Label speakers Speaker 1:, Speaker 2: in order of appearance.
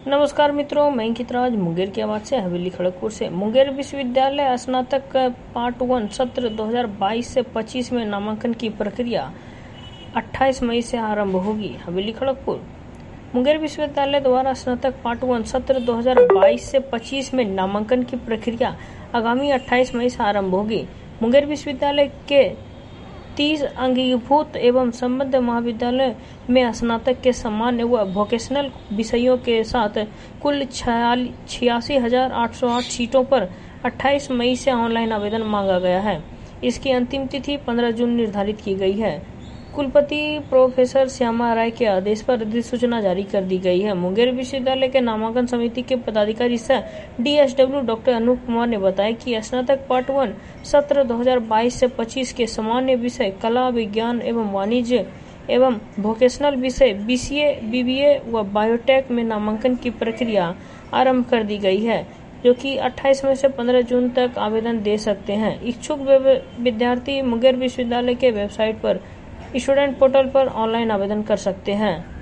Speaker 1: नमस्कार मित्रों, मैं अंकितराज मुंगेर की आवाज़ से हवेली खड़गपुर से। मुंगेर विश्वविद्यालय स्नातक पार्ट 1 सत्र 2022 से 25 में नामांकन की प्रक्रिया 28 मई से आरंभ होगी। हवेली खड़गपुर। मुंगेर विश्वविद्यालय द्वारा स्नातक पार्ट 1 सत्र 2022 से 25 में नामांकन की प्रक्रिया आगामी 28 मई से आरंभ होगी। मुंगेर विश्वविद्यालय के 30 अंगीभूत एवं संबद्ध महाविद्यालय में स्नातक के सामान्य व वोकेशनल विषयों के साथ कुल 86,808 सीटों पर 28 मई से ऑनलाइन आवेदन मांगा गया है। इसकी अंतिम तिथि 15 जून निर्धारित की गई है। कुलपति प्रोफेसर श्यामा राय के आदेश पर अधिसूचना जारी कर दी गई है। मुंगेर विश्वविद्यालय के नामांकन समिति के पदाधिकारी सह DSW डॉक्टर अनूप कुमार ने बताया कि स्नातक पार्ट 1 सत्र 2022 से 25 के सामान्य विषय कला, विज्ञान एवं वाणिज्य एवं वोकेशनल विषय BCA, BBA व बायोटेक में नामांकन की प्रक्रिया आरंभ कर दी गई है, जो कि 28 मई से 15 जून तक आवेदन दे सकते हैं। इच्छुक विद्यार्थी मुंगेर विश्वविद्यालय के वेबसाइट पर स्टूडेंट पोर्टल पर ऑनलाइन आवेदन कर सकते हैं।